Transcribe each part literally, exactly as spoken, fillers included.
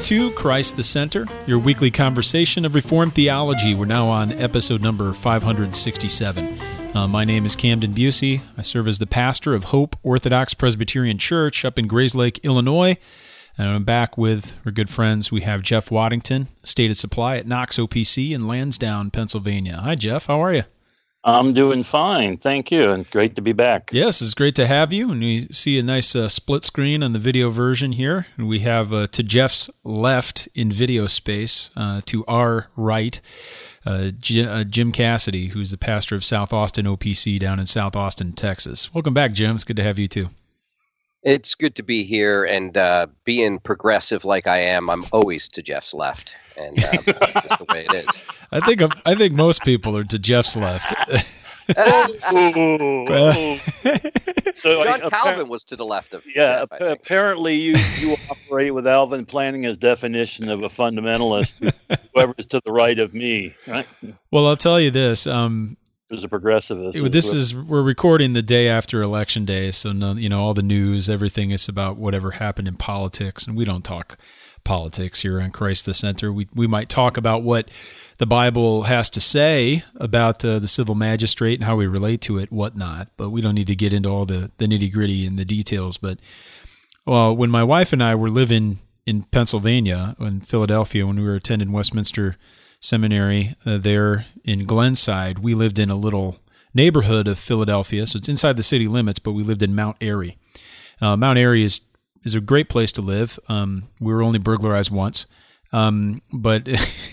to Christ the Center, your weekly conversation of Reformed theology. We're now on episode number five hundred sixty-seven. Uh, my name is Camden Busey. I serve as the pastor of Hope Orthodox Presbyterian Church up in Grayslake, Illinois. And I'm back with our good friends. We have Jeff Waddington, State of Supply at Knox O P C in Lansdowne, Pennsylvania. Hi, Jeff. How are you? I'm doing fine. Thank you. And great to be back. Yes, it's great to have you. And we see a nice uh, split screen on the video version here. And we have uh, to Jeff's left in video space, uh, to our right, uh, J- uh, Jim Cassidy, who's the pastor of South Austin O P C down in South Austin, Texas. Welcome back, Jim. It's good to have you too. It's good to be here, and uh, being progressive like I am, I'm always to Jeff's left, and uh, that's just the way it is. I think I think most people are to Jeff's left. So John I, Calvin was to the left of yeah. Jeff, I think. Apparently, you you operate with Alvin Planning's definition of a fundamentalist. Whoever's to the right of me, right? Well, I'll tell you this. Um, There's a progressivist. This is we're recording the day after Election Day, so no, you know all the news, everything is about whatever happened in politics, and we don't talk politics here on Christ the Center. We we might talk about what the Bible has to say about uh, the civil magistrate and how we relate to it, whatnot. But we don't need to get into all the, the nitty gritty and the details. But well, when my wife and I were living in Pennsylvania, in Philadelphia, when we were attending Westminster Seminary uh, there in Glenside, we lived in a little neighborhood of Philadelphia. So it's inside the city limits, but we lived in Mount Airy. Uh, Mount Airy is is a great place to live. Um, we were only burglarized once, um, but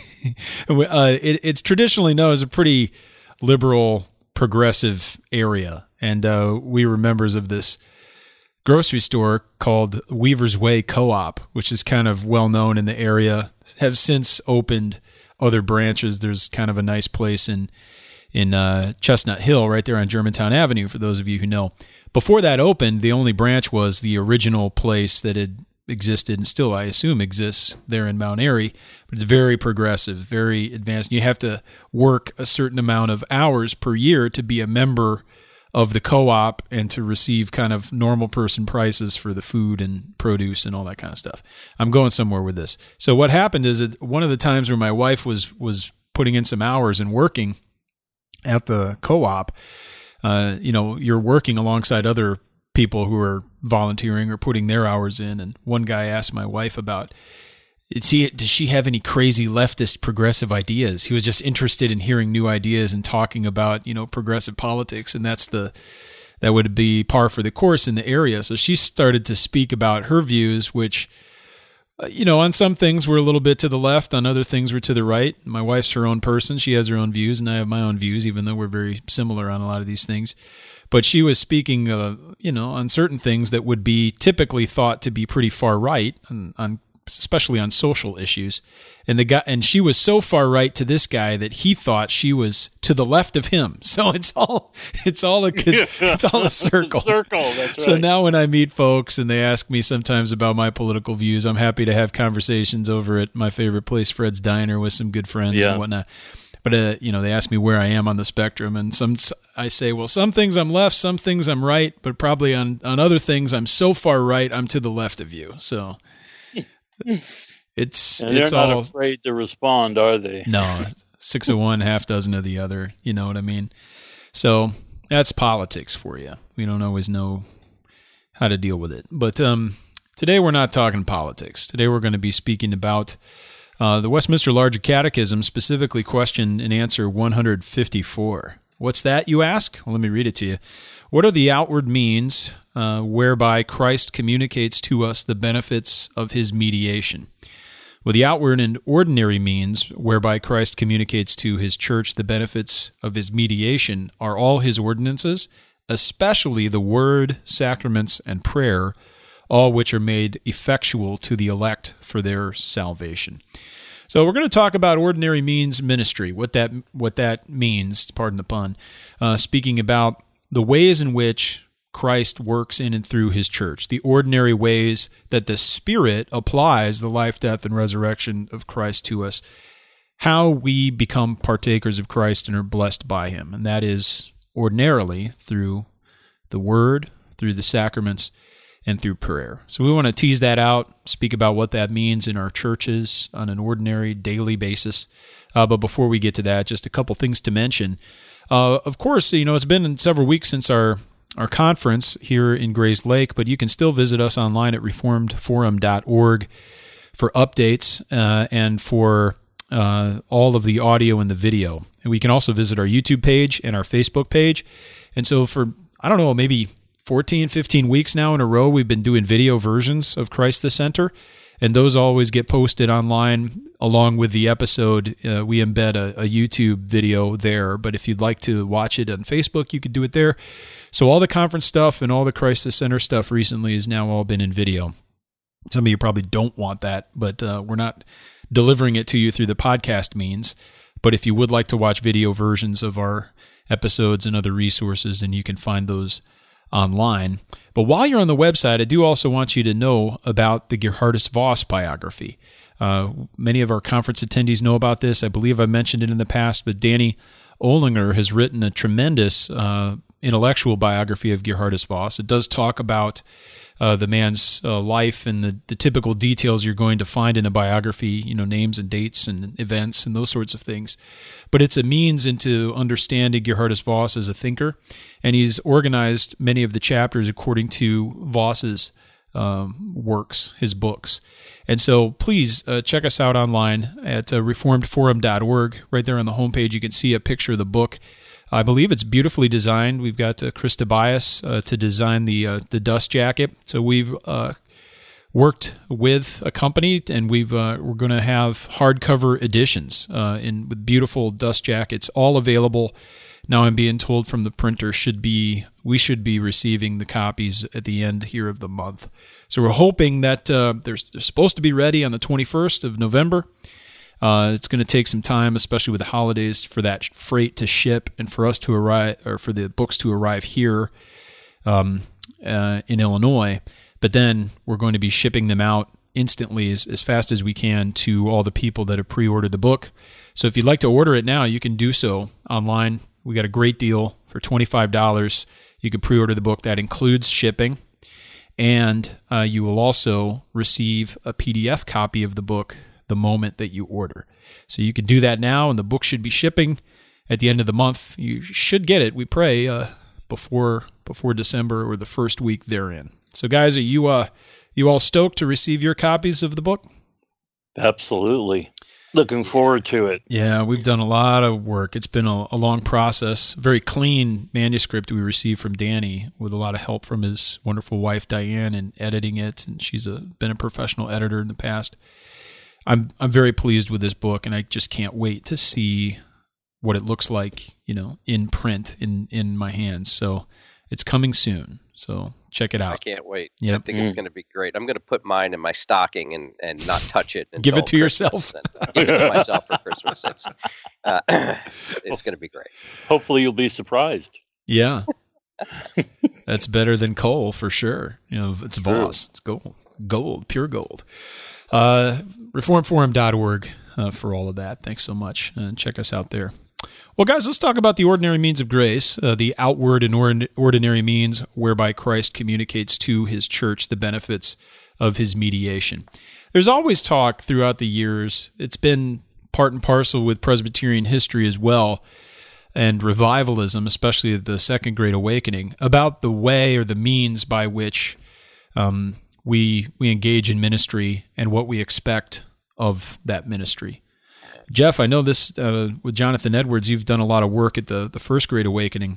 uh, it, it's traditionally known as a pretty liberal, progressive area. And uh, we were members of this grocery store called Weaver's Way Co-op, which is kind of well known in the area, have since opened other branches. There's kind of a nice place in in uh, Chestnut Hill right there on Germantown Avenue, for those of you who know. Before that opened, the only branch was the original place that had existed and still, I assume, exists there in Mount Airy, but it's very progressive, very advanced. You have to work a certain amount of hours per year to be a member of the co-op and to receive kind of normal person prices for the food and produce and all that kind of stuff. I'm going somewhere with this. So what happened is that one of the times where my wife was was putting in some hours and working at the co-op, uh, you know, you're working alongside other people who are volunteering or putting their hours in. And one guy asked my wife about, Is he, does she have any crazy leftist progressive ideas? He was just interested in hearing new ideas and talking about, you know, progressive politics. And that's the, that would be par for the course in the area. So she started to speak about her views, which, uh, you know, on some things were a little bit to the left, on other things were to the right. My wife's her own person. She has her own views and I have my own views, even though we're very similar on a lot of these things. But she was speaking, uh, you know, on certain things that would be typically thought to be pretty far right on, on especially on social issues. And the guy, and she was so far right to this guy that he thought she was to the left of him. So it's all, it's all a, it's all a circle. circle, that's right. So now when I meet folks and they ask me sometimes about my political views, I'm happy to have conversations over at my favorite place, Fred's Diner, with some good friends yeah. and whatnot. But, uh, you know, they ask me where I am on the spectrum, and some I say, well, some things I'm left, some things I'm right, but probably on, on other things I'm so far right, I'm to the left of you. So it's and it's they're not all afraid to respond, are they? No, six of one, half dozen of the other. You know what I mean? So that's politics for you. We don't always know how to deal with it. But um, today we're not talking politics. Today we're going to be speaking about uh, the Westminster Larger Catechism, specifically question and answer one hundred fifty-four. What's that, you ask? Well, let me read it to you. What are the outward means uh, whereby Christ communicates to us the benefits of his mediation? Well, the outward and ordinary means whereby Christ communicates to his church the benefits of his mediation are all his ordinances, especially the word, sacraments, and prayer, all which are made effectual to the elect for their salvation. So we're going to talk about ordinary means ministry, what that what that means, pardon the pun, uh, speaking about the ways in which Christ works in and through his church, the ordinary ways that the Spirit applies the life, death, and resurrection of Christ to us, how we become partakers of Christ and are blessed by him. And that is ordinarily through the Word, through the sacraments, and through prayer. So we want to tease that out, speak about what that means in our churches on an ordinary daily basis. Uh, but before we get to that, just a couple things to mention. Uh, of course, you know, it's been several weeks since our, our conference here in Grays Lake, but you can still visit us online at reformed forum dot org for updates uh, and for uh, all of the audio and the video. And we can also visit our YouTube page and our Facebook page. And so for, I don't know, maybe fourteen, fifteen weeks now in a row, we've been doing video versions of Christ the Center, and those always get posted online along with the episode. Uh, we embed a, a YouTube video there, but if you'd like to watch it on Facebook, you could do it there. So all the conference stuff and all the Christ the Center stuff recently has now all been in video. Some of you probably don't want that, but uh, we're not delivering it to you through the podcast means. But if you would like to watch video versions of our episodes and other resources, then you can find those online. But while you're on the website, I do also want you to know about the Gerhardus Voss biography. Uh, many of our conference attendees know about this. I believe I mentioned it in the past, but Danny Olinger has written a tremendous uh, intellectual biography of Gerhardus Voss. It does talk about uh, the man's uh, life and the, the typical details you're going to find in a biography, you know, names and dates and events and those sorts of things. But it's a means into understanding Gerhardus Voss as a thinker, and he's organized many of the chapters according to Voss's um, works, his books. And so please uh, check us out online at uh, reformed forum dot org. Right there on the homepage, you can see a picture of the book. I believe it's beautifully designed. We've got uh, Chris Tobias uh, to design the uh, the dust jacket. So we've uh, worked with a company, and we've uh, we're going to have hardcover editions uh, in with beautiful dust jackets, all available. Now I'm being told from the printer should be we should be receiving the copies at the end here of the month. So we're hoping that uh, they're, they're supposed to be ready on the twenty-first of November. Uh, it's going to take some time, especially with the holidays, for that freight to ship and for us to arrive, or for the books to arrive here um, uh, in Illinois. But then we're going to be shipping them out instantly as, as fast as we can to all the people that have pre-ordered the book. So if you'd like to order it now, you can do so online. We got a great deal for twenty-five dollars. You can pre-order the book. That includes shipping. And uh, you will also receive a P D F copy of the book the moment that you order. So you can do that now, and the book should be shipping at the end of the month. You should get it, we pray, uh, before before December or the first week therein. So guys, are you uh you all stoked to receive your copies of the book? Absolutely. Looking forward to it. Yeah, we've done a lot of work. It's been a, a long process. Very clean manuscript we received from Danny with a lot of help from his wonderful wife, Diane, in editing it. And she's a, been a professional editor in the past. I'm I'm very pleased with this book, and I just can't wait to see what it looks like, you know, in print in, in my hands. So it's coming soon. So check it out. I can't wait. Yep. I think mm. it's going to be great. I'm going to put mine in my stocking and, and not touch it. Give it to Christmas yourself. Give it to myself for Christmas. It's uh, it's going to be great. Hopefully you'll be surprised. Yeah. That's better than coal for sure. You know, it's Voss. It's gold. Gold, pure gold. Uh, reformed forum dot org uh, for all of that. Thanks so much. And check us out there. Well, guys, let's talk about the ordinary means of grace, uh, the outward and or- ordinary means whereby Christ communicates to his church the benefits of his mediation. There's always talk throughout the years. It's been part and parcel with Presbyterian history as well, and revivalism, especially the Second Great Awakening, about the way or the means by which um, we we engage in ministry and what we expect of that ministry. Jeff, I know this uh, with Jonathan Edwards, you've done a lot of work at the, the First Great Awakening,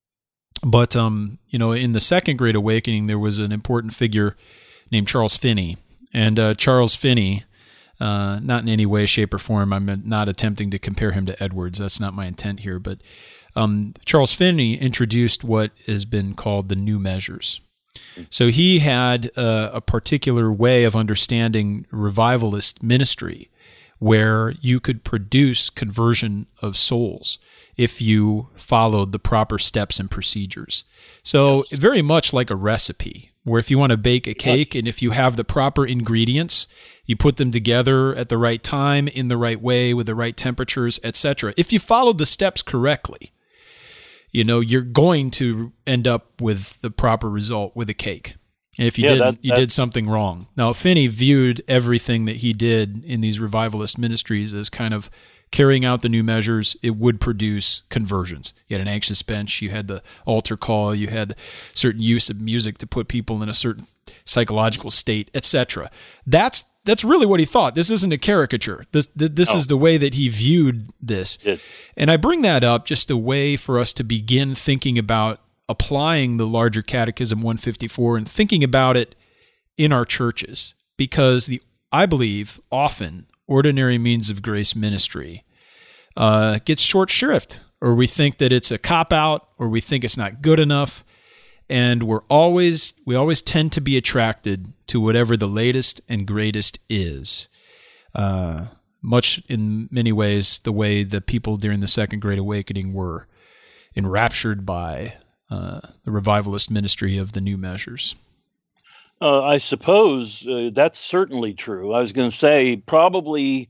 but um, you know, in the Second Great Awakening, there was an important figure named Charles Finney, and uh, Charles Finney, uh, not in any way, shape, or form, I'm not attempting to compare him to Edwards. That's not my intent here, but um, Charles Finney introduced what has been called the New Measures. So he had uh, a particular way of understanding revivalist ministry, where you could produce conversion of souls if you followed the proper steps and procedures. So yes. Very much like a recipe, where if you want to bake a cake and if you have the proper ingredients, you put them together at the right time, in the right way, with the right temperatures, et cetera. If you follow the steps correctly, you know, you're going to end up with the proper result with a cake. If you Yeah, didn't, that- you that- did something wrong. Now, Finney viewed everything that he did in these revivalist ministries as kind of carrying out the new measures. It would produce conversions. You had an anxious bench, you had the altar call, you had certain use of music to put people in a certain psychological state, et cetera. That's that's really what he thought. This isn't a caricature. This this No. is the way that he viewed this. Yes. And I bring that up just a way for us to begin thinking about applying the larger Catechism one fifty-four and thinking about it in our churches, because the I believe often ordinary means of grace ministry uh, gets short shrift, or we think that it's a cop out, or we think it's not good enough, and we're always we always tend to be attracted to whatever the latest and greatest is. Uh, much in many ways, the way the people during the Second Great Awakening were enraptured by uh, the revivalist ministry of the new measures. Uh, I suppose uh, that's certainly true. I was going to say probably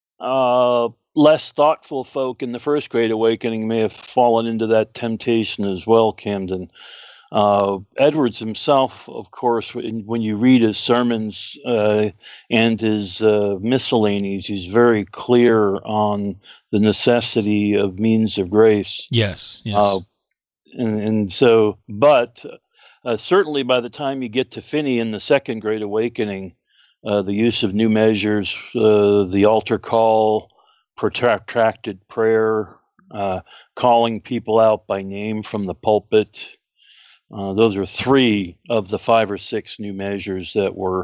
uh, less thoughtful folk in the First Great Awakening may have fallen into that temptation as well, Camden. Uh, Edwards himself, of course, when, when you read his sermons uh, and his uh, miscellanies, he's very clear on the necessity of means of grace. Yes, yes. Uh, and, and so, but uh, certainly by the time you get to Finney in the Second Great Awakening, uh, the use of new measures, uh, the altar call, protracted prayer, uh, calling people out by name from the pulpit, uh, those are three of the five or six new measures that were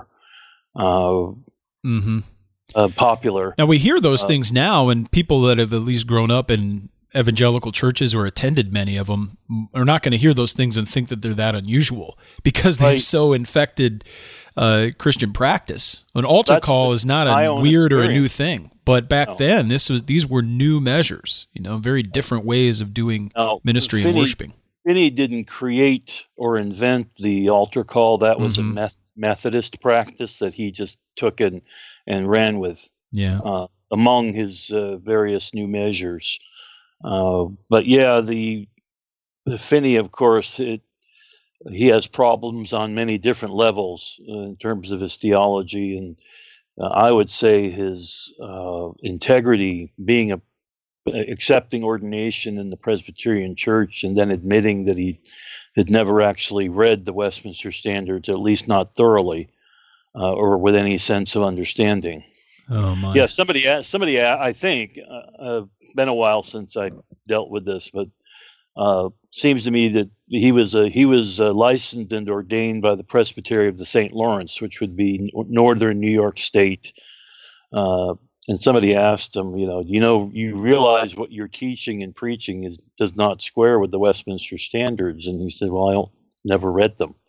uh, mm-hmm. uh, popular. Now, we hear those Uh, things now, and people that have at least grown up in evangelical churches or attended many of them are not going to hear those things and think that they're that unusual, because they've Right. so infected uh, Christian practice. An altar That's call the- is not my a own weird or a new experience. thing, but back No. then, this was these were new measures. You know, very different ways of doing Now, ministry and Finney- worshiping. Finney didn't create or invent the altar call. That was Mhm. a meth- Methodist practice that he just took and, and ran with Yeah, uh, among his uh, various new measures. Uh, but yeah, the, the Finney, of course, it, he has problems on many different levels uh, in terms of his theology. And uh, I would say his uh, integrity, being a accepting ordination in the Presbyterian Church and then admitting that he had never actually read the Westminster Standards, at least not thoroughly, uh, or with any sense of understanding. oh my, Yeah, somebody, asked, somebody, a- I think, uh, uh, been a while since I dealt with this, but uh, seems to me that he was uh, he was uh, licensed and ordained by the Presbytery of the Saint Lawrence, which would be n- northern New York State. Uh, and somebody asked him, you know, you know, you realize what you're teaching and preaching is does not square with the Westminster Standards, and he said, well, I don't, never read them.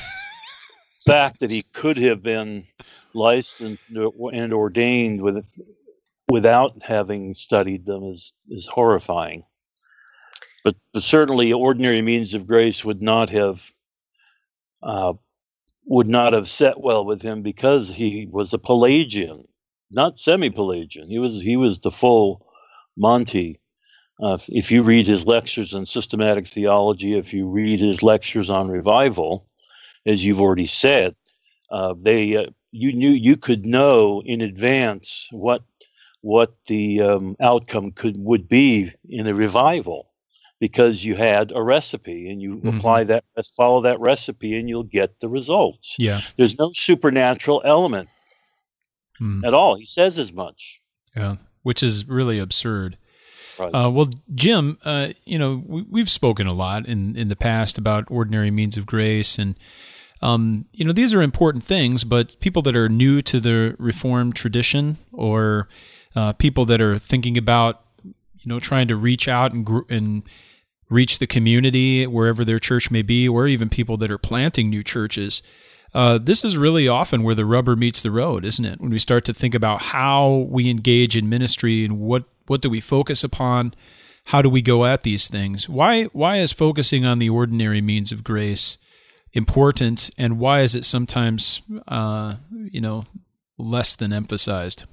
Fact that he could have been licensed and ordained with without having studied them is is horrifying. But, but certainly, ordinary means of grace would not have uh, would not have set well with him, because he was a Pelagian, not semi-Pelagian. He was he was the full Monty. Uh, if, if you read his lectures on systematic theology, if you read his lectures on revival, as you've already said, uh, they uh, you knew you could know in advance what what the um, outcome could would be in a revival, because you had a recipe and you Mhm. apply that, follow that recipe, and you'll get the results. yeah, There's no supernatural element Mm. at all. He says as much. yeah, which is really absurd. Right. Uh, well, Jim, uh, you know, we, we've spoken a lot in, in the past about ordinary means of grace, and um, you know, these are important things. But people that are new to the Reformed tradition, or uh, people that are thinking about, you know, trying to reach out and gr- and reach the community wherever their church may be, or even people that are planting new churches. Uh, this is really often where the rubber meets the road, isn't it? When we start to think about how we engage in ministry and what, what do we focus upon, how do we go at these things? Why why is focusing on the ordinary means of grace important, and why is it sometimes uh, you know less than emphasized?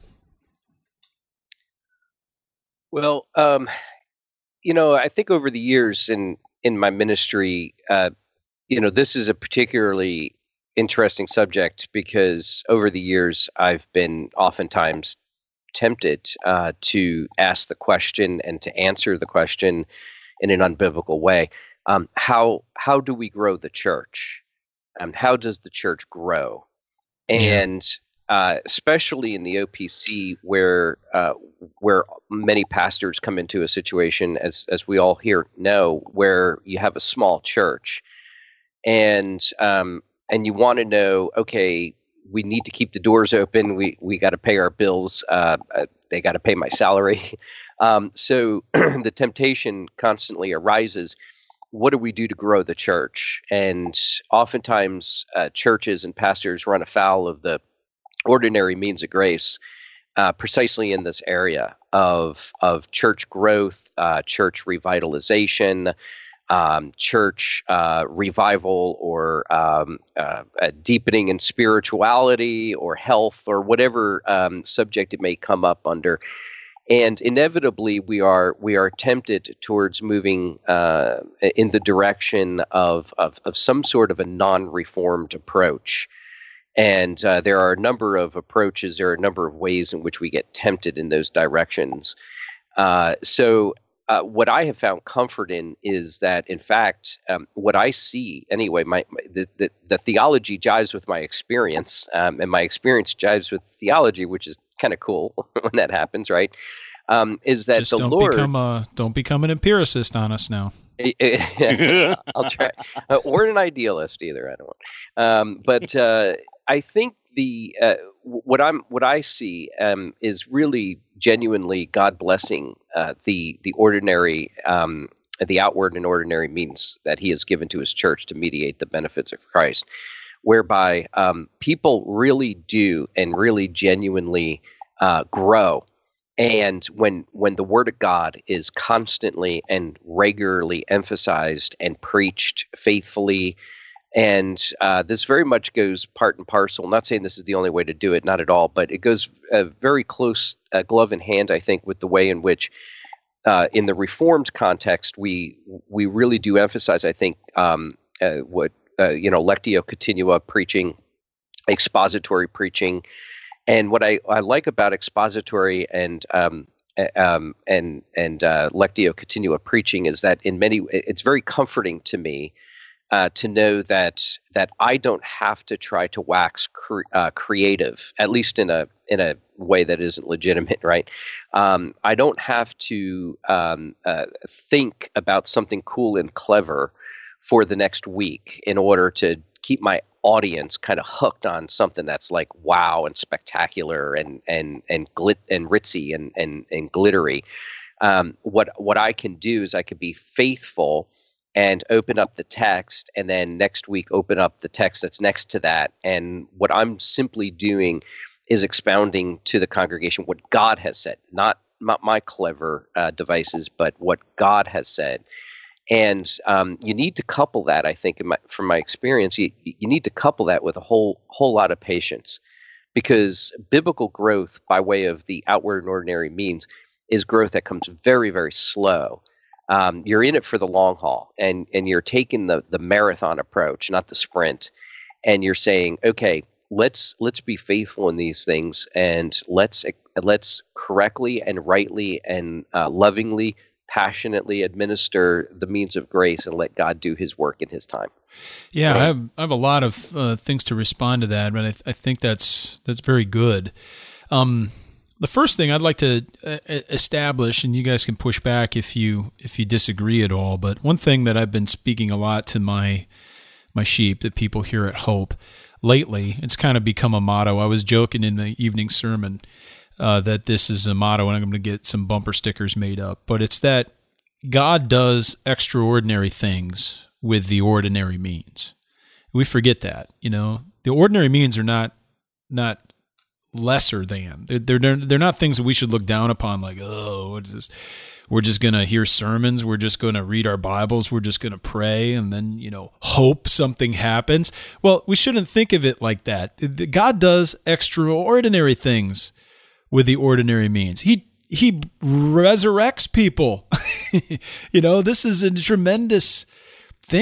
Well, um, you know, I think over the years in in my ministry, uh, you know, this is a particularly interesting subject because over the years I've been oftentimes tempted uh, to ask the question and to answer the question in an unbiblical way. Um, how how do we grow the church? Um, how does the church grow? And uh, especially in the O P C, where uh, where many pastors come into a situation, as as we all here know, where you have a small church, and um, and you want to know, okay, we need to keep the doors open. We we got to pay our bills. Uh, uh, they got to pay my salary. Um, so the temptation constantly arises. What do we do to grow the church? And oftentimes uh, churches and pastors run afoul of the ordinary means of grace, uh, precisely in this area of of church growth, uh, church revitalization, um, church uh, revival, or um, uh, a deepening in spirituality or health, or whatever um, subject it may come up under. And inevitably, we are we are tempted towards moving uh, in the direction of, of of some sort of a non-reformed approach. And uh, there are a number of approaches. There are a number of ways in which we get tempted in those directions. Uh, so, uh, what I have found comfort in is that, in fact, um, what I see anyway, my, my the, the the theology jives with my experience, um, and my experience jives with theology, which is kind of cool when that happens, right? Um, is that Just the don't Lord become a don't become an empiricist on us now. I'll try, uh, or an idealist either. I don't want. Um, but uh, I think the uh, what I'm what I see um, is really genuinely God blessing uh, the the ordinary, um, the outward and ordinary means that He has given to His church to mediate the benefits of Christ, whereby um, people really do and really genuinely uh, grow. And when when the Word of God is constantly and regularly emphasized and preached faithfully, and uh, this very much goes part and parcel. I'm not saying this is the only way to do it, not at all, but it goes uh, very close, uh, glove in hand, I think, with the way in which, uh, in the Reformed context, we we really do emphasize, I think, um, uh, what uh, you know, lectio continua preaching, expository preaching. And what I, I like about expository and um, um, and and uh, lectio continua preaching is that in many, it's very comforting to me uh, to know that that I don't have to try to wax cre- uh, creative, at least in a in a way that isn't legitimate, right? Um, I don't have to um, uh, think about something cool and clever for the next week in order to keep my audience kind of hooked on something that's like wow and spectacular and and and glit and ritzy and and and glittery. Um, what what I can do is I can be faithful and open up the text, and then next week open up the text that's next to that. And what I'm simply doing is expounding to the congregation what God has said, not not my clever uh, devices, but what God has said. And um, you need to couple that, I think, in my, from my experience, you, you need to couple that with a whole whole lot of patience, because biblical growth by way of the outward and ordinary means is growth that comes very, very slow. Um, you're in it for the long haul, and and you're taking the the marathon approach, not the sprint. And you're saying, okay, let's let's be faithful in these things, and let's let's correctly and rightly and uh, lovingly, passionately administer the means of grace and let God do His work in His time. Yeah, right? I, have, I have a lot of uh, things to respond to that, but I, th- I think that's that's very good. Um, the first thing I'd like to uh, establish, and you guys can push back if you if you disagree at all, but one thing that I've been speaking a lot to my my sheep, that people here at Hope lately, it's kind of become a motto. I was joking in the evening sermon Uh, that this is a motto, and I'm going to get some bumper stickers made up. But it's that God does extraordinary things with the ordinary means. We forget that, you know. The ordinary means are not not lesser than. They're they're they're not things that we should look down upon. Like, oh, what is this? We're just going to hear sermons. We're just going to read our Bibles. We're just going to pray, and then, you know, hope something happens. Well, we shouldn't think of it like that. God does extraordinary things with the ordinary means. He he resurrects people. You know, this is a tremendous thing.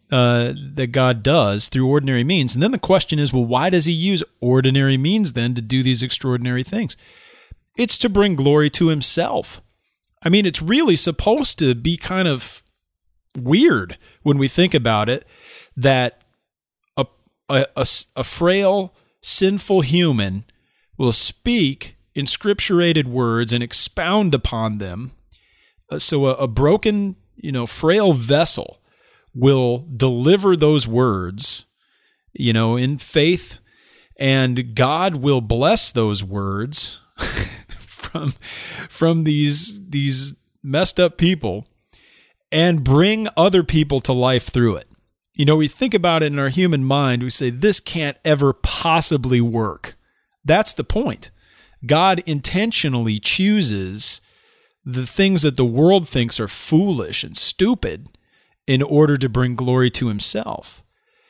uh, that God does through ordinary means. And then the question is, well, why does he use ordinary means then to do these extraordinary things? It's to bring glory to himself. I mean, it's really supposed to be kind of weird when we think about it, that a, a, a, a frail, sinful human will speak in scripturated words and expound upon them. Uh, so a, a broken, you know, frail vessel will deliver those words, you know, in faith, and God will bless those words from from these these messed up people and bring other people to life through it. You know, we think about it in our human mind, we say, this can't ever possibly work. That's the point. God intentionally chooses the things that the world thinks are foolish and stupid in order to bring glory to himself.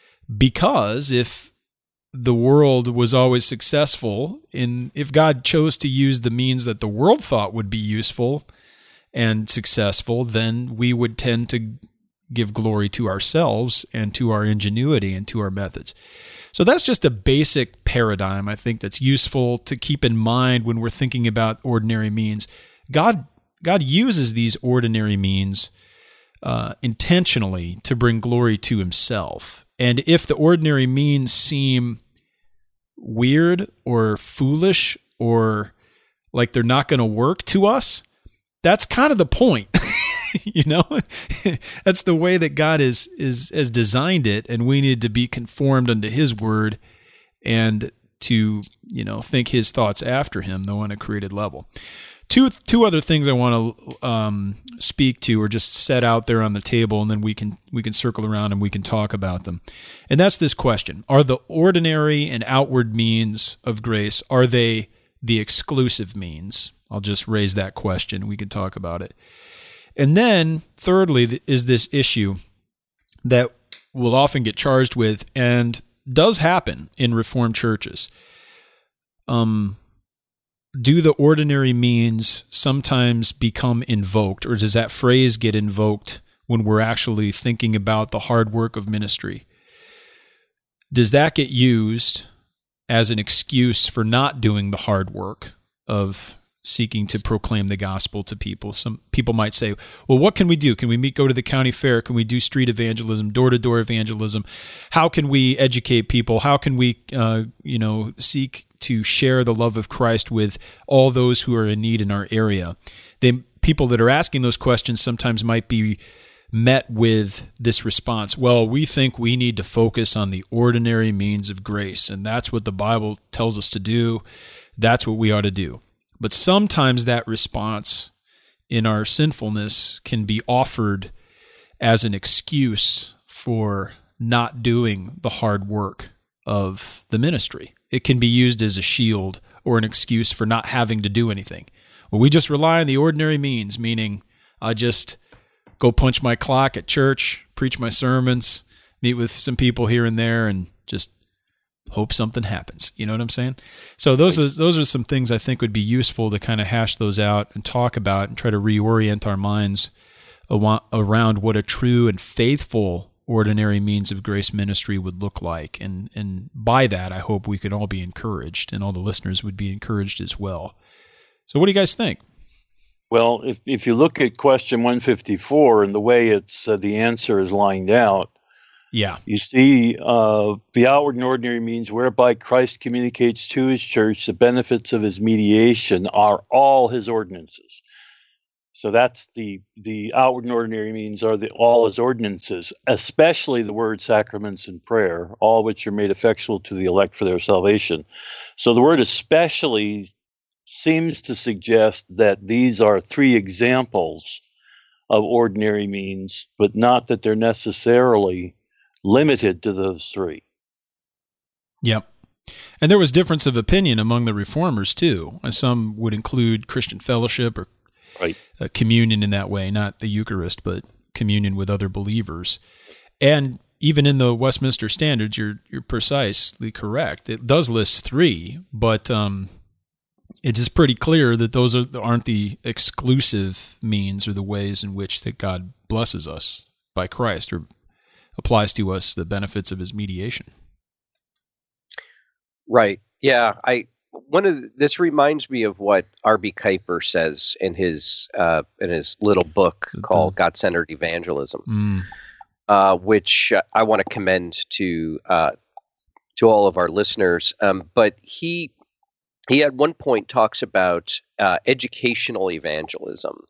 Because if the world was always successful, in if God chose to use the means that the world thought would be useful and successful, then we would tend to give glory to ourselves and to our ingenuity and to our methods. So that's just a basic paradigm, I think, that's useful to keep in mind when we're thinking about ordinary means. God God uses these ordinary means uh, intentionally to bring glory to himself. And if the ordinary means seem weird or foolish or like they're not going to work to us, that's kind of the point. You know, that's the way that God is is has designed it, and we need to be conformed unto his word and to, you know, think his thoughts after him, though on a created level. Two two other things I want to um, speak to, or just set out there on the table, and then we can we can circle around and we can talk about them. And that's this question: are the ordinary and outward means of grace, are they the exclusive means? I'll just raise that question. We can talk about it. And then, thirdly, is this issue that we'll often get charged with and does happen in Reformed churches. Um, do the ordinary means sometimes become invoked, or does that phrase get invoked when we're actually thinking about the hard work of ministry? Does that get used as an excuse for not doing the hard work of seeking to proclaim the gospel to people? Some people might say, well, what can we do? Can we meet, go to the county fair? Can we do street evangelism, door-to-door evangelism? How can we educate people? How can we, uh, you know, seek to share the love of Christ with all those who are in need in our area? They, people that are asking those questions sometimes might be met with this response: well, we think we need to focus on the ordinary means of grace, and that's what the Bible tells us to do. That's what we ought to do. But sometimes that response in our sinfulness can be offered as an excuse for not doing the hard work of the ministry. It can be used as a shield or an excuse for not having to do anything. Well, we just rely on the ordinary means, meaning I just go punch my clock at church, preach my sermons, meet with some people here and there, and just hope something happens. You know what I'm saying? So those are those are some things I think would be useful to kind of hash those out and talk about and try to reorient our minds around what a true and faithful ordinary means of grace ministry would look like. And and by that, I hope we could all be encouraged, and all the listeners would be encouraged as well. So what do you guys think? Well, if if you look at question one fifty-four and the way it's uh, the answer is lined out, yeah, you see uh, the outward and ordinary means whereby Christ communicates to his church the benefits of his mediation are all his ordinances. So that's the the outward and ordinary means are the all his ordinances, especially the word sacraments and prayer, all which are made effectual to the elect for their salvation. So the word especially seems to suggest that these are three examples of ordinary means, but not that they're necessarily limited to those three. Yep. And there was difference of opinion among the reformers too. Some would include Christian fellowship or right. uh, communion in that way, not the Eucharist, but communion with other believers. And even in the Westminster Standards, you're you're precisely correct. It does list three, but um, it is pretty clear that those are, aren't the exclusive means or the ways in which that God blesses us by Christ or applies to us the benefits of his mediation. Right. Yeah. I one of the, this reminds me of what R B Kuiper says in his uh, in his little book The- called God-Centered Evangelism, Mm. uh, which uh, I want to commend to uh, to all of our listeners. Um, but he he at one point talks about uh, educational evangelism,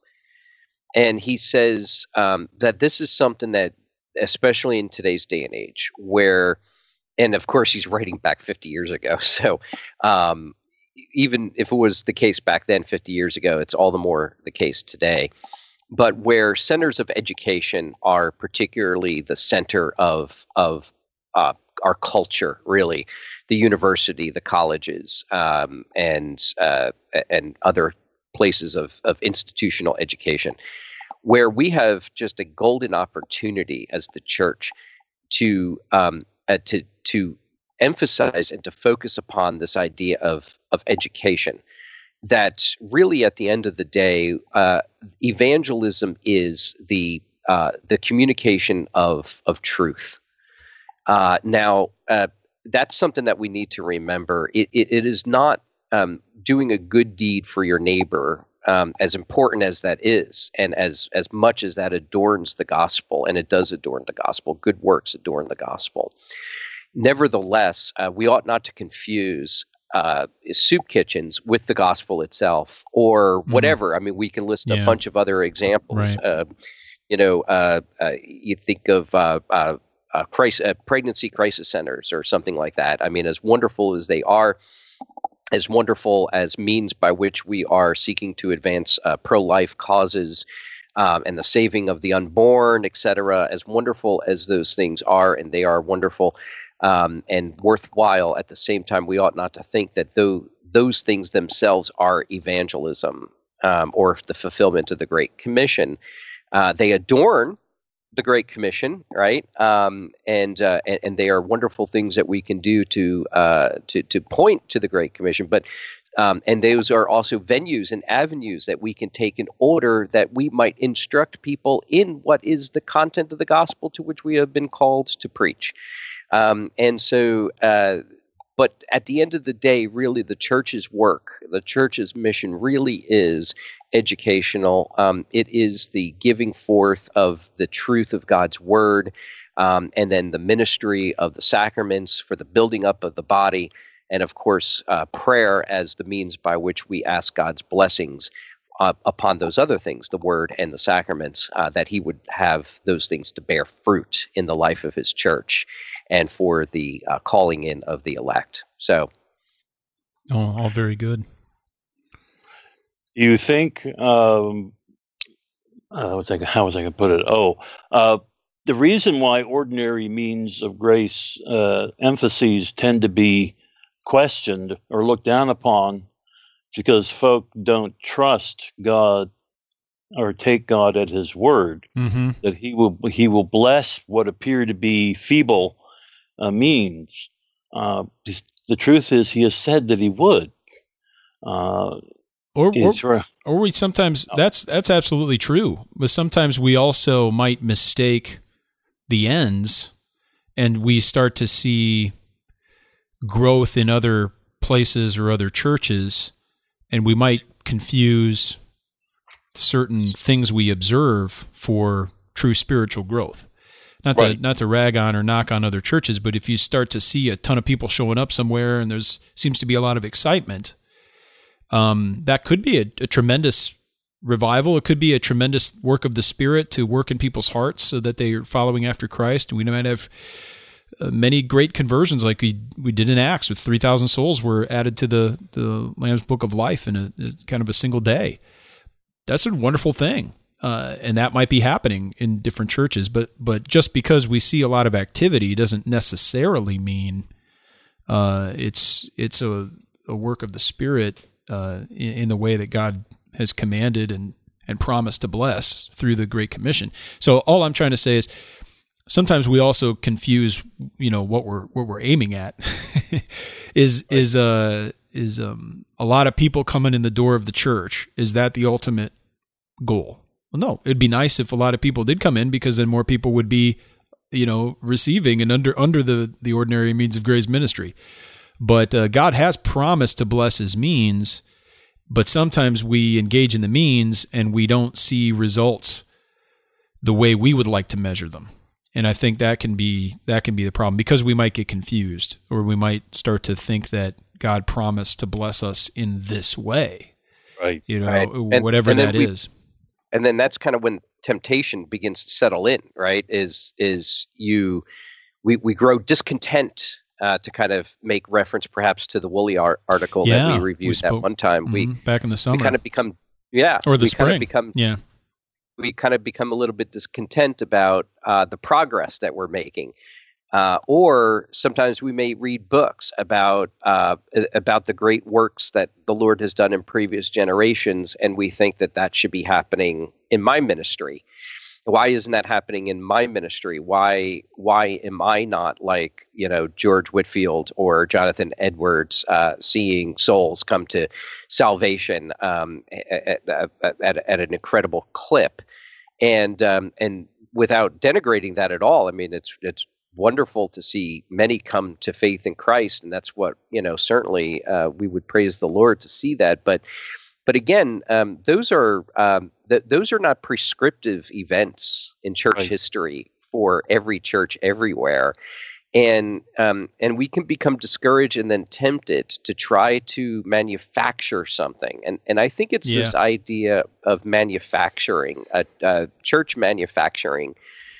and he says um, that this is something that, especially in today's day and age, where, and of course he's writing back fifty years ago, so um, even if it was the case back then fifty years ago, it's all the more the case today. But where centers of education are particularly the center of of uh, our culture, really, the university, the colleges, um, and uh, and other places of of institutional education, where we have just a golden opportunity as the church to um, uh, to to emphasize and to focus upon this idea of of education. That really, at the end of the day, uh, evangelism is the uh, the communication of of truth. Uh, now, uh, that's something that we need to remember. It it, it is not um, doing a good deed for your neighbor, um, as important as that is, and as as much as that adorns the gospel, and it does adorn the gospel. Good works adorn the gospel. Nevertheless, uh, we ought not to confuse uh, soup kitchens with the gospel itself, or whatever. Mm. I mean, we can list yeah. a bunch of other examples. Right. Uh, you know, uh, uh, you think of uh, uh, uh, crisis, uh, pregnancy crisis centers or something like that. I mean, as wonderful as they are, as wonderful as means by which we are seeking to advance uh, pro-life causes um, and the saving of the unborn, et cetera, as wonderful as those things are, and they are wonderful, Um, and worthwhile, at the same time, we ought not to think that though those things themselves are evangelism um, or the fulfillment of the Great Commission. Uh, they adorn the Great Commission, right? Um, and, uh, and and they are wonderful things that we can do to uh, to to point to the Great Commission. But um, and those are also venues and avenues that we can take in order that we might instruct people in what is the content of the gospel to which we have been called to preach. Um, and so, uh, but at the end of the day, really the church's work, the church's mission really is educational. Um, it is the giving forth of the truth of God's word, um, and then the ministry of the sacraments for the building up of the body, and of course, uh, prayer as the means by which we ask God's blessings Uh, upon those other things, the word and the sacraments, uh, that he would have those things to bear fruit in the life of his church and for the uh, calling in of the elect. So, oh, all very good. You think, um, uh, what's I, how was I going to put it? Oh, uh, the reason why ordinary means of grace uh, emphases tend to be questioned or looked down upon because folk don't trust God or take God at his word, Mm-hmm. that he will he will bless what appear to be feeble uh, means. Uh, the truth is, he has said that he would. Uh, Or, or, right. or we sometimes, that's that's absolutely true, but sometimes we also might mistake the ends, and we start to see growth in other places or other churches, and we might confuse certain things we observe for true spiritual growth. Not Right. to not to rag on or knock on other churches, but if you start to see a ton of people showing up somewhere and there's seems to be a lot of excitement, um, that could be a, a tremendous revival. It could be a tremendous work of the Spirit to work in people's hearts so that they are following after Christ. And we might have uh, many great conversions like we we did in Acts, with three thousand souls were added to the, the Lamb's Book of Life in a, a kind of a single day. That's a wonderful thing. Uh, and that might be happening in different churches, but but just because we see a lot of activity doesn't necessarily mean uh, it's it's a, a work of the Spirit uh, in, in the way that God has commanded and, and promised to bless through the Great Commission. So all I'm trying to say is sometimes we also confuse, you know, what we're what we're aiming at is right. is uh is um a lot of people coming in the door of the church. Is that the ultimate goal? Well, no. It'd be nice if a lot of people did come in, because then more people would be you know, receiving and under under the, the ordinary means of grace ministry. But uh, God has promised to bless his means, but sometimes we engage in the means and we don't see results the way we would like to measure them. And I think that can be that can be the problem, because we might get confused, or we might start to think that God promised to bless us in this way. Right. You know, right. And, whatever and that we, is. And then that's kind of when temptation begins to settle in, right? Is is you we, we grow discontent, uh, to kind of make reference perhaps to the Woolley art article yeah, that we reviewed we spoke, that one time. Mm-hmm, we back in the summer. We kind of become yeah. Or the we spring. Kind of become yeah. we kind of become a little bit discontent about uh, the progress that we're making. Uh, or sometimes we may read books about uh, about the great works that the Lord has done in previous generations, and we think that that should be happening in my ministry. Why isn't that happening in my ministry? Why why am I not like, you know, George Whitefield or Jonathan Edwards, uh, seeing souls come to salvation um, at, at, at, at an incredible clip? And um, and without denigrating that at all, I mean, it's it's wonderful to see many come to faith in Christ, and that's what, you know, certainly uh, we would praise the Lord to see that. But but again, um, those are um, th- those are not prescriptive events in church right. history for every church everywhere. And um, and we can become discouraged and then tempted to try to manufacture something. And and I think it's yeah. this idea of manufacturing, uh, uh, church manufacturing,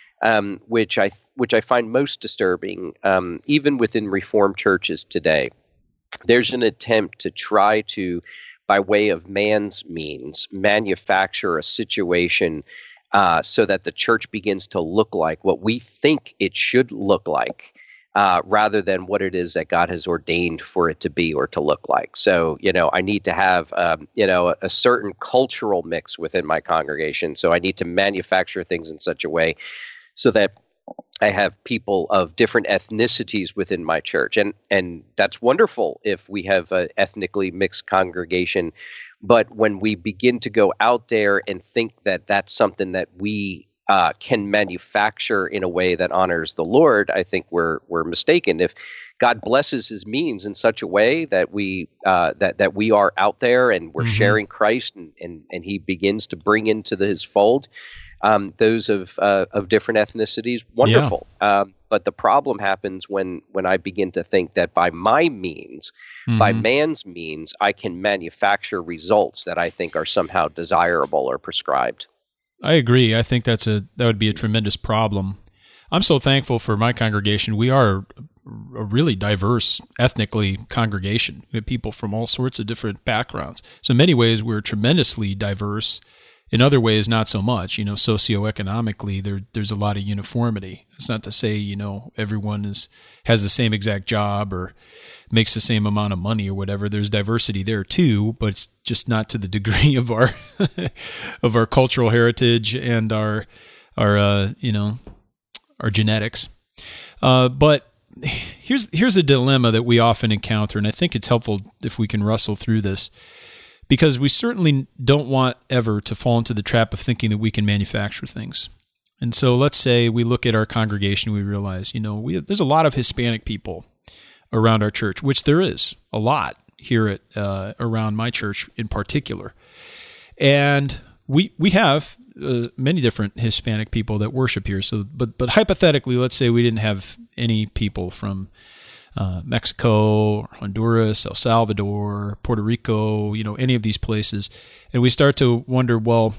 um, which I which I find most disturbing, um, even within Reformed churches today. There's an attempt to try to, by way of man's means, manufacture a situation uh, so that the church begins to look like what we think it should look like, uh, rather than what it is that God has ordained for it to be or to look like. So, you know, I need to have, um, you know, a, a certain cultural mix within my congregation. So I need to manufacture things in such a way so that I have people of different ethnicities within my church. And and that's wonderful if we have an ethnically mixed congregation. But when we begin to go out there and think that that's something that we uh, can manufacture in a way that honors the Lord, I think we're we're mistaken. If God blesses his means in such a way that we uh, that that we are out there and we're mm-hmm. sharing Christ, and, and and he begins to bring into the, his fold Um, those of uh, of different ethnicities, wonderful. Yeah. Um, but the problem happens when when I begin to think that by my means, mm-hmm. by man's means, I can manufacture results that I think are somehow desirable or prescribed. I agree. I think that's a that would be a tremendous problem. I'm so thankful for my congregation. We are a really diverse ethnically congregation. We have people from all sorts of different backgrounds. So in many ways, we're tremendously diverse. In other ways, not so much. You know, socioeconomically, there there's a lot of uniformity. It's not to say, you know, everyone is has the same exact job or makes the same amount of money or whatever. There's diversity there too, but it's just not to the degree of our of our cultural heritage and our our uh, you know our genetics. Uh, but here's here's a dilemma that we often encounter, and I think it's helpful if we can wrestle through this. Because we certainly don't want ever to fall into the trap of thinking that we can manufacture things. And so let's say we look at our congregation, we realize, you know, we there's a lot of Hispanic people around our church, which there is a lot here at uh, around my church in particular. And we we have uh, many different Hispanic people that worship here. So, but but hypothetically, let's say we didn't have any people from Uh, Mexico, Honduras, El Salvador, Puerto Rico, you know, any of these places. And we start to wonder, well,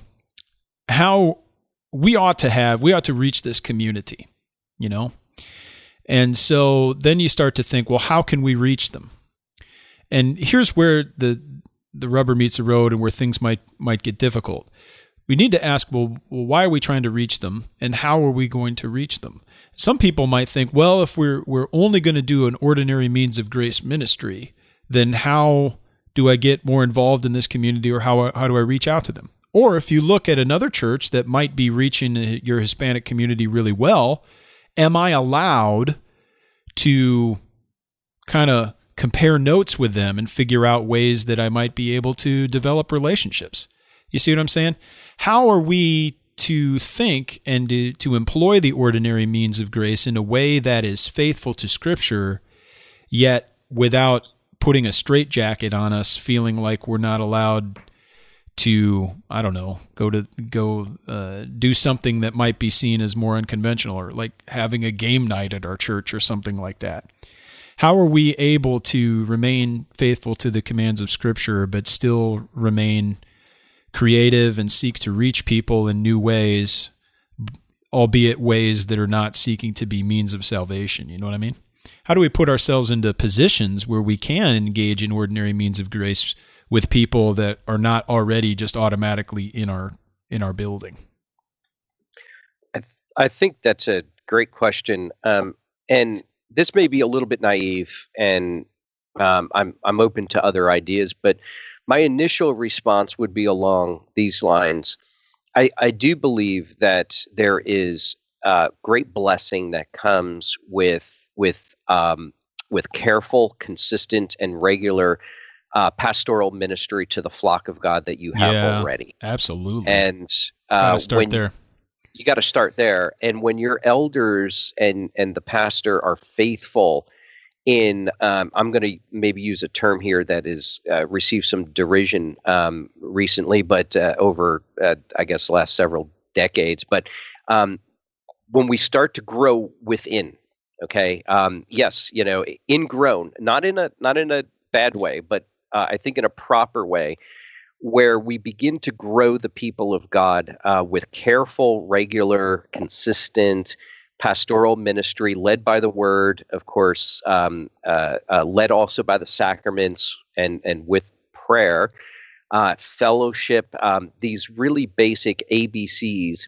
how we ought to have, we ought to reach this community, you know? And so then you start to think, well, how can we reach them? And here's where the the rubber meets the road and where things might might get difficult. We need to ask, well, well, why are we trying to reach them, and how are we going to reach them? Some people might think, well, if we're we're only going to do an ordinary means of grace ministry, then how do I get more involved in this community, or how how do I reach out to them? Or if you look at another church that might be reaching your Hispanic community really well, am I allowed to kind of compare notes with them and figure out ways that I might be able to develop relationships? You see what I'm saying? How are we to think and to, to employ the ordinary means of grace in a way that is faithful to Scripture, yet without putting a straitjacket on us, feeling like we're not allowed to, I don't know, go to go uh, do something that might be seen as more unconventional, or like having a game night at our church or something like that. How are we able to remain faithful to the commands of Scripture, but still remain creative and seek to reach people in new ways, albeit ways that are not seeking to be means of salvation? You know what I mean? How do we put ourselves into positions where we can engage in ordinary means of grace with people that are not already just automatically in our in our building? I, th- I think that's a great question, um, and this may be a little bit naive, and um, I'm I'm open to other ideas. But my initial response would be along these lines. I, I do believe that there is uh, great blessing that comes with with um, with careful, consistent, and regular uh, pastoral ministry to the flock of God that you have yeah, already. Absolutely. And uh, Gotta start when there. You got to start there. And when your elders and and the pastor are faithful in, um, I'm going to maybe use a term here that is uh, received some derision um, recently, but uh, over uh, I guess the last several decades. But um, when we start to grow within. Okay. Um, yes, you know, ingrown, not in a not in a bad way, but uh, I think in a proper way, where we begin to grow the people of God uh, with careful, regular, consistent pastoral ministry, led by the Word, of course, um, uh, uh, led also by the sacraments and and with prayer, uh, fellowship. Um, these really basic A B Cs.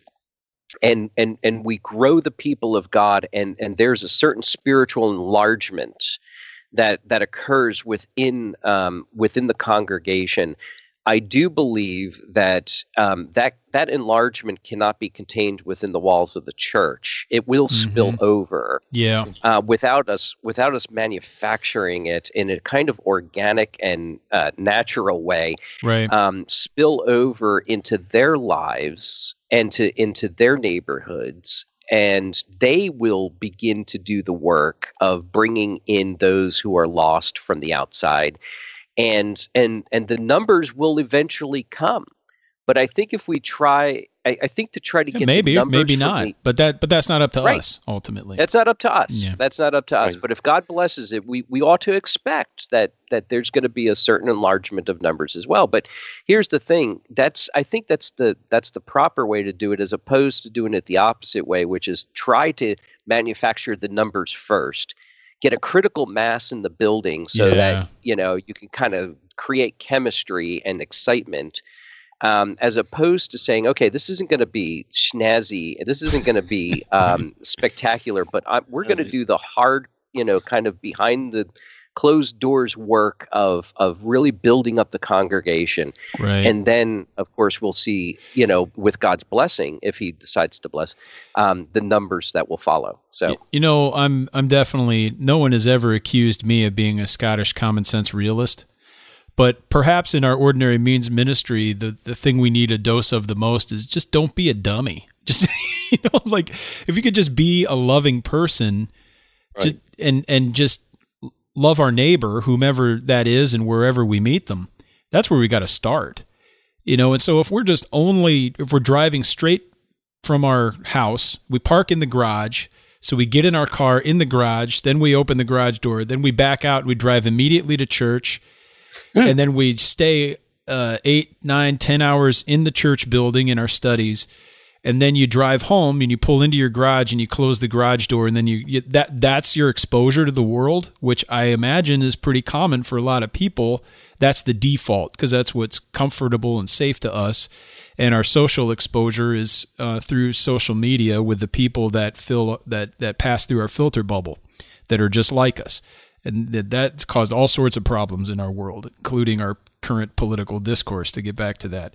And and and we grow the people of God, and and there's a certain spiritual enlargement that that occurs within um, within the congregation. I do believe that um, that that enlargement cannot be contained within the walls of the church. It will mm-hmm. spill over, yeah, uh, without us without us manufacturing it in a kind of organic and uh, natural way. Right, um, spill over into their lives and to into their neighborhoods, and they will begin to do the work of bringing in those who are lost from the outside. And and and the numbers will eventually come, but I think if we try, I, I think to try to yeah, get maybe the numbers maybe not, the, but that but that's not up to right. us ultimately. That's not up to us. Yeah. That's not up to us. Right. But if God blesses it, we we ought to expect that that there's going to be a certain enlargement of numbers as well. But here's the thing: that's I think that's the that's the proper way to do it, as opposed to doing it the opposite way, which is try to manufacture the numbers first. Get a critical mass in the building so yeah. that, you know, you can kind of create chemistry and excitement, um, as opposed to saying, okay, this isn't going to be snazzy, this isn't going to be um, spectacular, but I, we're going to do the hard, you know, kind of behind the closed doors work of of really building up the congregation. Right. And then, of course, we'll see, you know, with God's blessing, if he decides to bless, um, the numbers that will follow. So, you know, I'm I'm definitely, no one has ever accused me of being a Scottish common sense realist. But perhaps in our ordinary means ministry, the, the thing we need a dose of the most is just don't be a dummy. Just, you know, like if you could just be a loving person, right. just and and just love our neighbor, whomever that is, and wherever we meet them. That's where we got to start, you know. And so if we're just only if we're driving straight from our house, we park in the garage. So we get in our car in the garage, then we open the garage door, then we back out, we drive immediately to church, and then we stay uh, eight, nine, ten hours in the church building in our studies. And then you drive home and you pull into your garage and you close the garage door, and then you, you that that's your exposure to the world, which I imagine is pretty common for a lot of people. That's the default because that's what's comfortable and safe to us. And our social exposure is uh, through social media with the people that fill that that pass through our filter bubble, that are just like us, and that that's caused all sorts of problems in our world, including our current political discourse. To get back to that.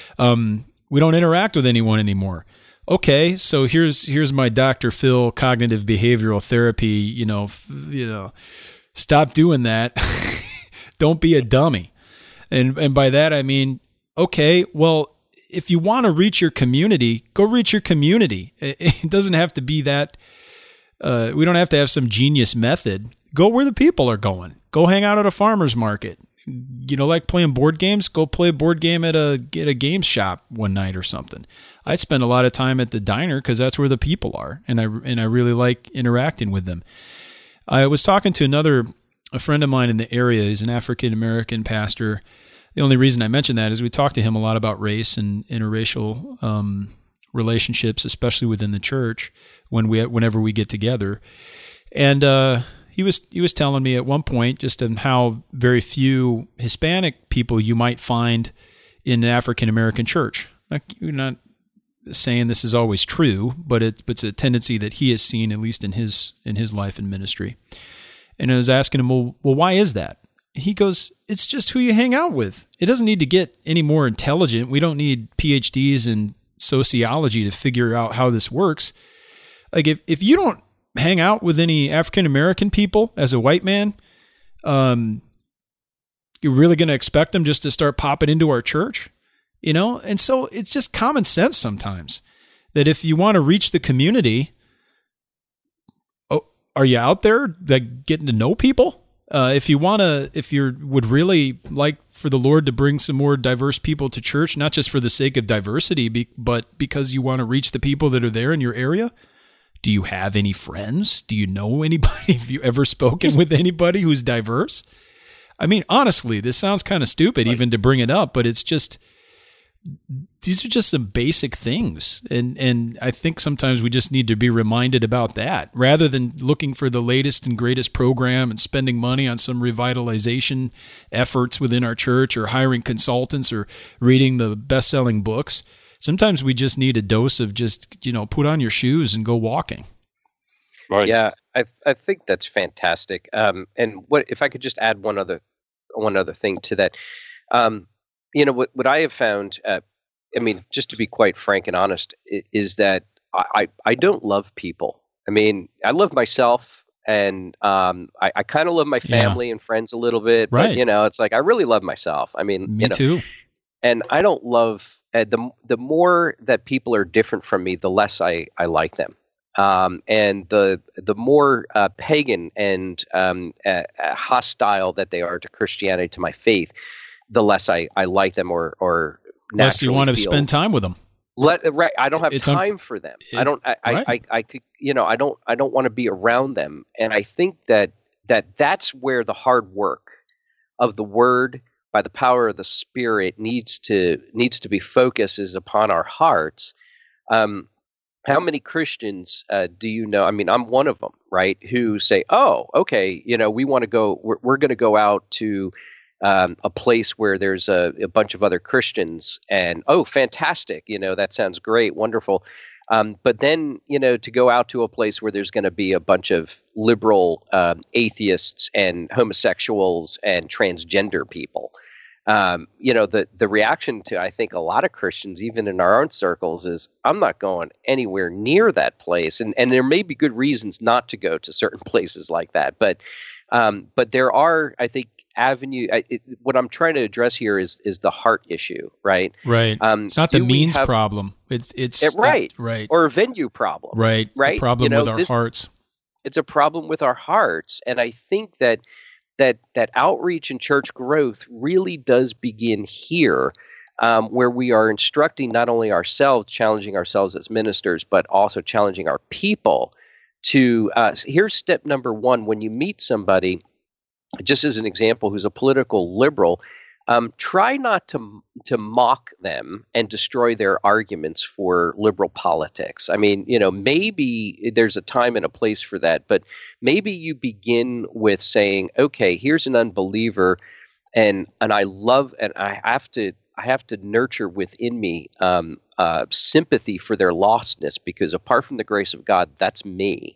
Um, We don't interact with anyone anymore. Okay, so here's here's my Doctor Phil cognitive behavioral therapy. You know, f- you know, stop doing that. Don't be a dummy. And and by that I mean, okay, well, if you want to reach your community, go reach your community. It, it doesn't have to be that. Uh, we don't have to have some genius method. Go where the people are going. Go hang out at a farmer's market. You know, like playing board games, go play a board game at a at a games shop one night or something. I spend a lot of time at the diner because that's where the people are, and I and I really like interacting with them. I was talking to another a friend of mine in the area. He's an African American pastor. The only reason I mention that is we talked to him a lot about race and interracial um, relationships, especially within the church when we whenever we get together, and. Uh, He was he was telling me at one point just on how very few Hispanic people you might find in an African American church. Like, you're not saying this is always true, but it's it's a tendency that he has seen, at least in his in his life and ministry. And I was asking him, well, well, why is that? He goes, it's just who you hang out with. It doesn't need to get any more intelligent. We don't need P H Ds in sociology to figure out how this works. Like if if you don't hang out with any African American people as a white man, um, you're really going to expect them just to start popping into our church, you know? And so it's just common sense sometimes that if you want to reach the community, oh, are you out there like getting to know people? Uh, if you want to, if you would really like for the Lord to bring some more diverse people to church, not just for the sake of diversity, be, but because you want to reach the people that are there in your area. Do you have any friends? Do you know anybody? Have you ever spoken with anybody who's diverse? I mean, honestly, this sounds kind of stupid even to bring it up, but it's just, these are just some basic things. And and I think sometimes we just need to be reminded about that rather than looking for the latest and greatest program and spending money on some revitalization efforts within our church or hiring consultants or reading the best-selling books. Sometimes we just need a dose of just, you know, put on your shoes and go walking. Right. Yeah, I I think that's fantastic. Um, and what if I could just add one other one other thing to that? Um, you know, what what I have found, uh, I mean, just to be quite frank and honest, is that I, I, I don't love people. I mean, I love myself, and um, I, I kind of love my family yeah. and friends a little bit. Right. But, you know, it's like I really love myself. I mean, me you know, too. And I don't love uh, the the more that people are different from me, the less I, I like them. Um, and the the more uh, pagan and um, uh, hostile that they are to Christianity, to my faith, the less I, I like them or or less you want to feel, spend time with them. Let right, I don't have it's time un- for them. It, I don't. I, right. I, I I could you know I don't I don't want to be around them. And I think that that that's where the hard work of the Word, by the power of the Spirit, needs to needs to be focused is upon our hearts. Um, how many Christians uh, do you know? I mean, I'm one of them, right? Who say, "Oh, okay, you know, we want to go. We're, we're going to go out to um, a place where there's a, a bunch of other Christians, and oh, fantastic! You know, that sounds great, wonderful." Um, but then, you know, to go out to a place where there's going to be a bunch of liberal um, atheists and homosexuals and transgender people. Um, you know, the the reaction to, I think, a lot of Christians, even in our own circles, is I'm not going anywhere near that place. And and there may be good reasons not to go to certain places like that. But um, but there are, I think, avenue. I, it, what I'm trying to address here is is the heart issue, right? Right. Um, it's not the means have, problem. It's it's it, right, it, right, or a venue problem. Right. Right. It's a problem you know, with our this, hearts. It's a problem with our hearts, and I think that. that that outreach and church growth really does begin here, um, where we are instructing not only ourselves, challenging ourselves as ministers, but also challenging our people to, uh, here's step number one. When you meet somebody, just as an example, who's a political liberal, um, try not to to mock them and destroy their arguments for liberal politics. I mean, you know, maybe there's a time and a place for that, but maybe you begin with saying, okay, here's an unbeliever, and and I love, and I have to I have to nurture within me um, uh, sympathy for their lostness, because apart from the grace of God, that's me.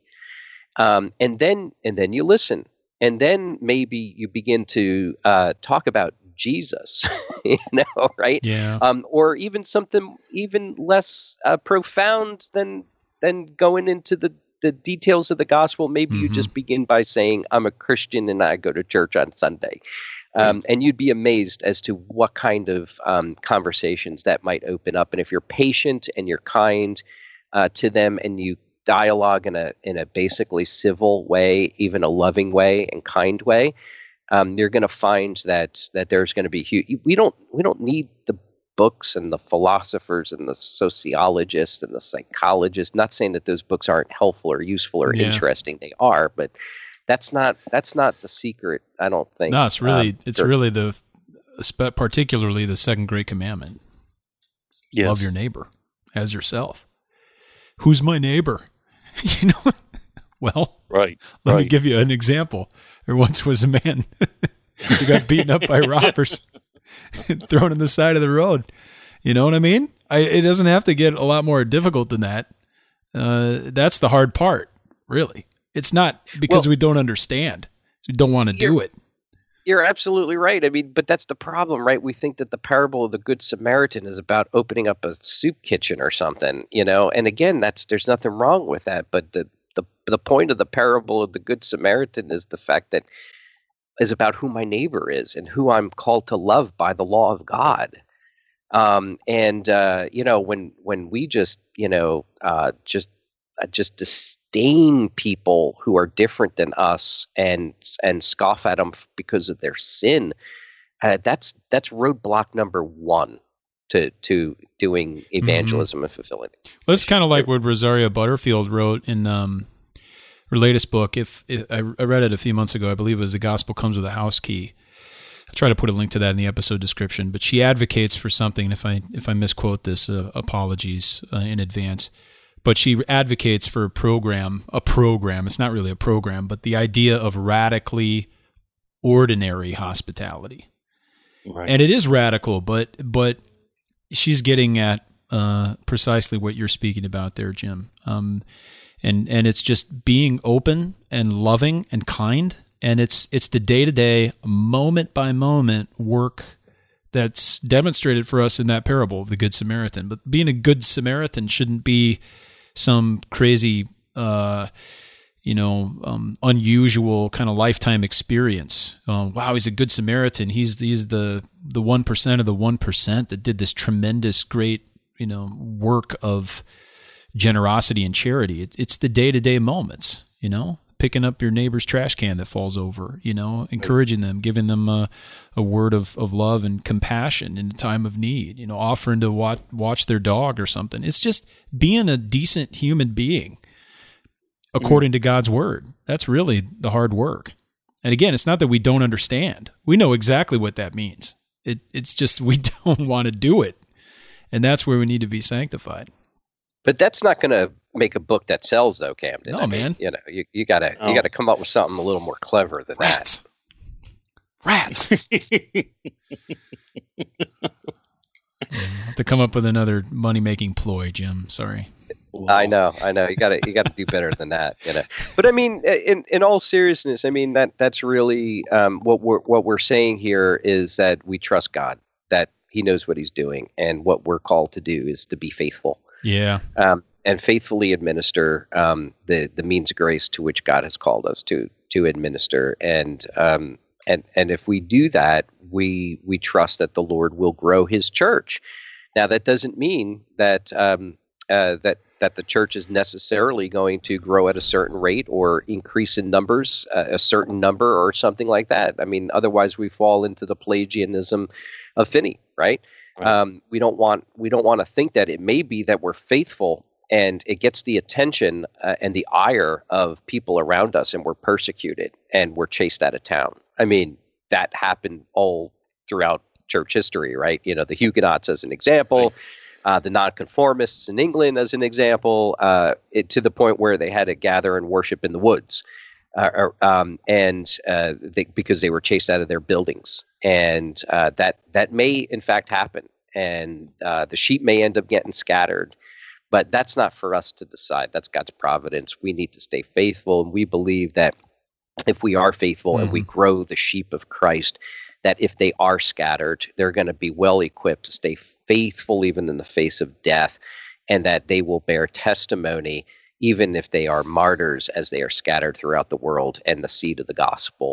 Um, and then and then you listen, and then maybe you begin to uh, talk about Jesus, you know, right? Yeah. Um, or even something even less uh, profound than than going into the, the details of the gospel. Maybe mm-hmm. you just begin by saying, I'm a Christian and I go to church on Sunday. Um, and you'd be amazed as to what kind of um, conversations that might open up. And if you're patient and you're kind uh, to them, and you dialogue in a in a basically civil way, even a loving way and kind way, um, you're going to find that that there's going to be huge. We don't we don't need the books and the philosophers and the sociologists and the psychologists. Not saying that those books aren't helpful or useful or Yeah. interesting. They are, but that's not that's not the secret. I don't think. No, it's really Um, it's for- really the spe- particularly the second great commandment. Yes. Love your neighbor as yourself. Who's my neighbor? You know, well, Right. let me right. give you an example. There once was a man who got beaten up by robbers and thrown on the side of the road. You know what I mean? I, it doesn't have to get a lot more difficult than that. Uh, that's the hard part, really. It's not because Well- we don't understand. We don't want to do You're- it. You're absolutely right. I mean, but that's the problem, right? We think that the parable of the Good Samaritan is about opening up a soup kitchen or something, you know. And again, that's there's nothing wrong with that. But the the the point of the parable of the Good Samaritan is the fact that is about who my neighbor is and who I'm called to love by the law of God. Um, and uh, you know, when when we just you know uh, just uh, just disdain people who are different than us and and scoff at them f- because of their sin, uh, that's that's roadblock number one to to doing evangelism and fulfilling. Well, it's kind of like what Rosaria Butterfield wrote in um, her latest book. If, if I, I read it a few months ago, I believe it was "The Gospel Comes with a House Key." I'll try to put a link to that in the episode description. But she advocates for something. And if I if I misquote this, uh, apologies uh, in advance. But she advocates for a program, a program. It's not really a program, but the idea of radically ordinary hospitality. Right. And it is radical, but but she's getting at uh, precisely what you're speaking about there, Jim. Um, and and it's just being open and loving and kind, and it's it's the day to day, moment by moment work that's demonstrated for us in that parable of the Good Samaritan. But being a Good Samaritan shouldn't be some crazy, uh, you know, um, unusual kind of lifetime experience. Um, wow, he's a Good Samaritan. He's he's the the one percent of the one percent that did this tremendous, great, you know, work of generosity and charity. It, it's the day to day moments, you know, picking up your neighbor's trash can that falls over, you know, encouraging them, giving them a, a word of, of love and compassion in a time of need, you know, offering to watch, watch their dog or something. It's just being a decent human being according to God's word. That's really the hard work. And again, it's not that we don't understand. We know exactly what that means. It, it's just we don't want to do it. And that's where we need to be sanctified. But that's not going to make a book that sells, though, Camden. No, I mean, man. You know, you, you gotta Oh. you gotta come up with something a little more clever than Rats. Rats. Have to come up with another money-making ploy, Jim. Sorry. that. I know, I know. You gotta you gotta do better than that. You know. But I mean, in in all seriousness, I mean that that's really um, what we're what we're saying here is that we trust God, that He knows what He's doing, and what we're called to do is to be faithful. Yeah. Um, and faithfully administer um, the the means of grace to which God has called us to to administer, and um, and and if we do that, we we trust that the Lord will grow His church. Now, that doesn't mean that um, uh, that that the church is necessarily going to grow at a certain rate or increase in numbers, uh, a certain number or something like that. I mean, otherwise we fall into the Pelagianism of Finney, right? Right. Um, we don't want we don't want to think that it may be that we're faithful and it gets the attention uh, and the ire of people around us, and we're persecuted and we're chased out of town. I mean, that happened all throughout church history, right? You know, the Huguenots as an example, uh, the Nonconformists in England as an example, uh, it, to the point where they had to gather and worship in the woods. Uh, or, um, and uh, they, because they were chased out of their buildings, and uh, that that may in fact happen, and uh, the sheep may end up getting scattered, but that's not for us to decide. That's God's providence. We need to stay faithful, and we believe that if we are faithful and we grow the sheep of Christ, that if they are scattered, they're going to be well equipped to stay faithful even in the face of death, and that they will bear testimony even if they are martyrs as they are scattered throughout the world, and the seed of the gospel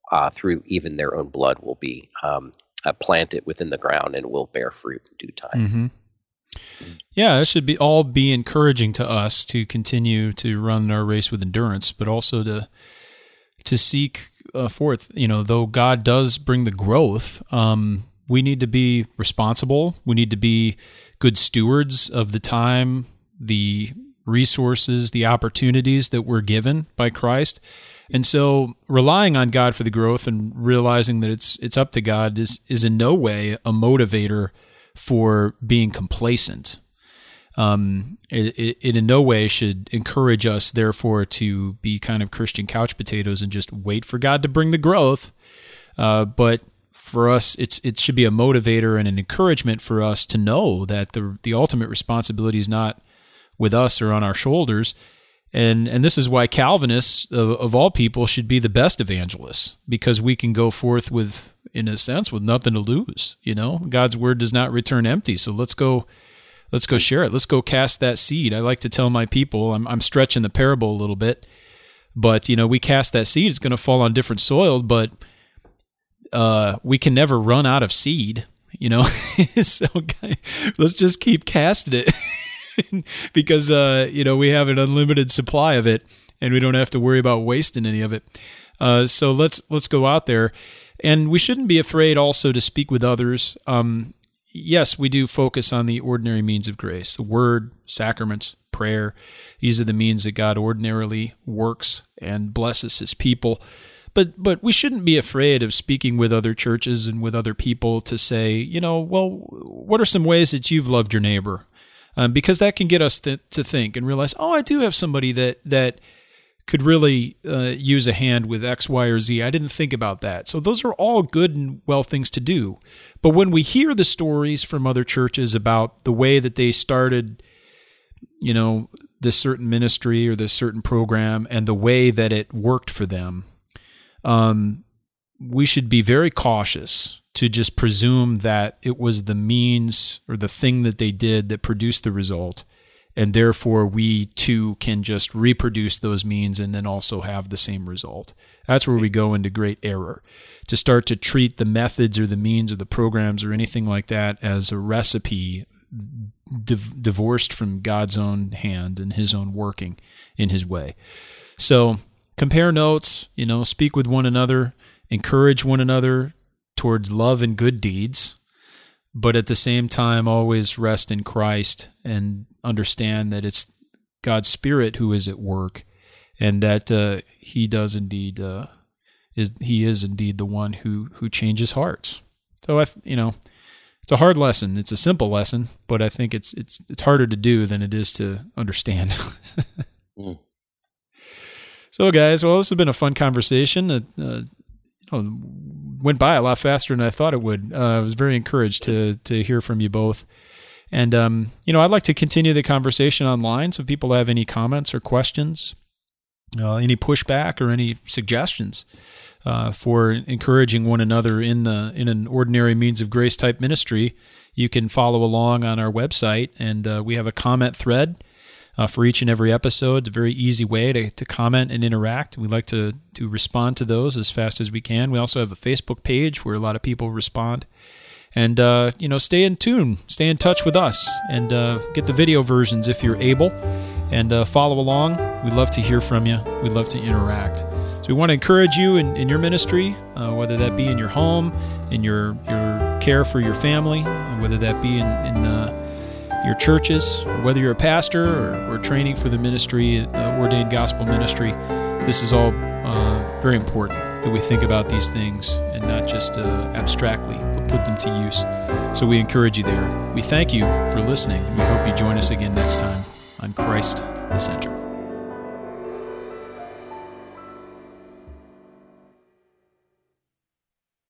uh, through even their own blood, will be um, uh, planted within the ground and will bear fruit in due time. Mm-hmm. Yeah, it should be all be encouraging to us to continue to run our race with endurance, but also to to seek uh, forth. You know, though God does bring the growth, um, we need to be responsible. We need to be good stewards of the time, the resources, the opportunities that we're given by Christ. And so relying on God for the growth and realizing that it's it's up to God is is in no way a motivator for being complacent. Um, it, it, it in no way should encourage us, therefore, to be kind of Christian couch potatoes and just wait for God to bring the growth. Uh, but for us, it's it should be a motivator and an encouragement for us to know that the the ultimate responsibility is not with us or on our shoulders. And and this is why Calvinists, of, of all people, should be the best evangelists, because we can go forth with, in a sense, with nothing to lose. You know, God's word does not return empty. So let's go, let's go share it. Let's go cast that seed. I like to tell my people, I'm I'm stretching the parable a little bit, but you know, we cast that seed. It's going to fall on different soil, but uh, we can never run out of seed. You know, so okay, let's just keep casting it. Because, uh, you know, we have an unlimited supply of it, and we don't have to worry about wasting any of it. Uh, so let's let's go out there. And we shouldn't be afraid also to speak with others. Um, yes, we do focus on the ordinary means of grace, the word, sacraments, prayer. These are the means that God ordinarily works and blesses his people. But but we shouldn't be afraid of speaking with other churches and with other people to say, you know, well, what are some ways that you've loved your neighbor? Um, because that can get us th- to think and realize, oh, I do have somebody that that could really uh, use a hand with X, Y, or Z. I didn't think about that. So those are all good and well things to do. But when we hear the stories from other churches about the way that they started, you know, this certain ministry or this certain program and the way that it worked for them, um, we should be very cautious to just presume that it was the means or the thing that they did that produced the result, and therefore we too can just reproduce those means and then also have the same result. That's where we go into great error, to start to treat the methods or the means or the programs or anything like that as a recipe div- divorced from God's own hand and his own working in his way. So compare notes, you know, speak with one another, encourage one another towards love and good deeds, but at the same time always rest in Christ and understand that it's God's Spirit who is at work, and that uh, He does indeed uh, is He is indeed the one who who changes hearts. So I, you know, it's a hard lesson. It's a simple lesson, but I think it's it's it's harder to do than it is to understand. mm. So, guys, well, this has been a fun conversation. Uh, uh, you know, went by a lot faster than I thought it would. Uh, I was very encouraged to to hear from you both. And, um, you know, I'd like to continue the conversation online, so if people have any comments or questions, uh, any pushback or any suggestions uh, for encouraging one another in the in an ordinary means of grace type ministry, you can follow along on our website, and uh, we have a comment thread Uh, for each and every episode. It's a very easy way to, to comment and interact. We like to to respond to those as fast as we can. We also have a Facebook page where a lot of people respond. And, uh, you know, stay in tune, stay in touch with us, and uh, get the video versions if you're able, and uh, follow along. We'd love to hear from you. We'd love to interact. So we want to encourage you in, in your ministry, uh, whether that be in your home, in your, your care for your family, whether that be in, in uh, your churches, or whether you're a pastor or, or training for the ministry, uh, ordained gospel ministry. This is all uh, very important that we think about these things and not just uh, abstractly, but put them to use. So we encourage you there. We thank you for listening, and we hope you join us again next time on Christ the Center.